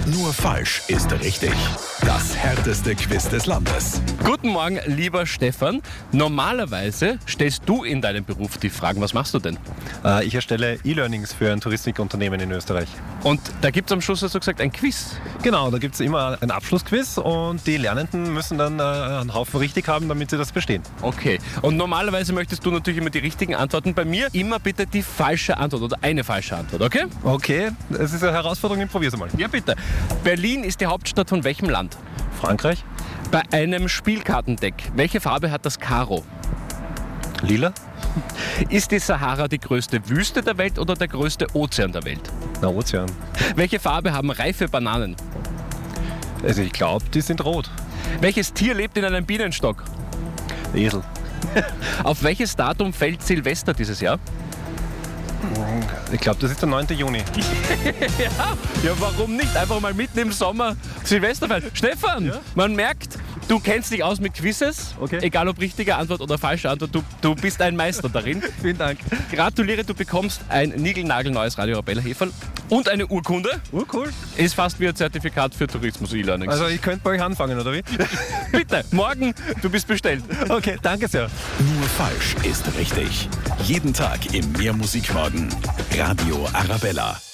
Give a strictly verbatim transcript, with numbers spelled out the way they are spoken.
Nur falsch ist richtig. Das härteste Quiz des Landes. Guten Morgen, lieber Stefan. Normalerweise stellst du in deinem Beruf die Fragen. Was machst du denn? Äh, ich erstelle E-Learnings für ein Tourismusunternehmen in Österreich. Und da gibt es am Schluss, hast du gesagt, ein Quiz. Genau, da gibt es immer ein Abschlussquiz und die Lernenden müssen dann äh, einen Haufen richtig haben, damit sie das bestehen. Okay. Und normalerweise möchtest du natürlich immer die richtigen Antworten. Bei mir immer bitte die falsche Antwort oder eine falsche Antwort, okay? Okay, es ist eine Herausforderung, ich probiere es mal. Ja, bitte. Berlin ist die Hauptstadt von welchem Land? Frankreich? Bei einem Spielkartendeck, welche Farbe hat das Karo? Lila? Ist die Sahara die größte Wüste der Welt oder der größte Ozean der Welt? Na, Ozean. Welche Farbe haben reife Bananen? Also ich glaube, die sind rot. Welches Tier lebt in einem Bienenstock? Esel. Auf welches Datum fällt Silvester dieses Jahr? Ich glaube, das ist der neunte Juni. ja, ja, warum nicht? Einfach mal mitten im Sommer Silvester feiern. Stefan, ja? Man merkt, du kennst dich aus mit Quizzes. Okay. Egal ob richtige Antwort oder falsche Antwort, du, du bist ein Meister darin. Vielen Dank. Gratuliere, du bekommst ein niegelnagelneues Radio Arabella Heferl und eine Urkunde. Urcool. Ist fast wie ein Zertifikat für Tourismus E-Learnings. Also ich könnte bei euch anfangen, oder wie? Bitte, morgen, du bist bestellt. Okay, danke sehr. Nur falsch ist richtig. Jeden Tag im Mehrmusikmorgen. Radio Arabella.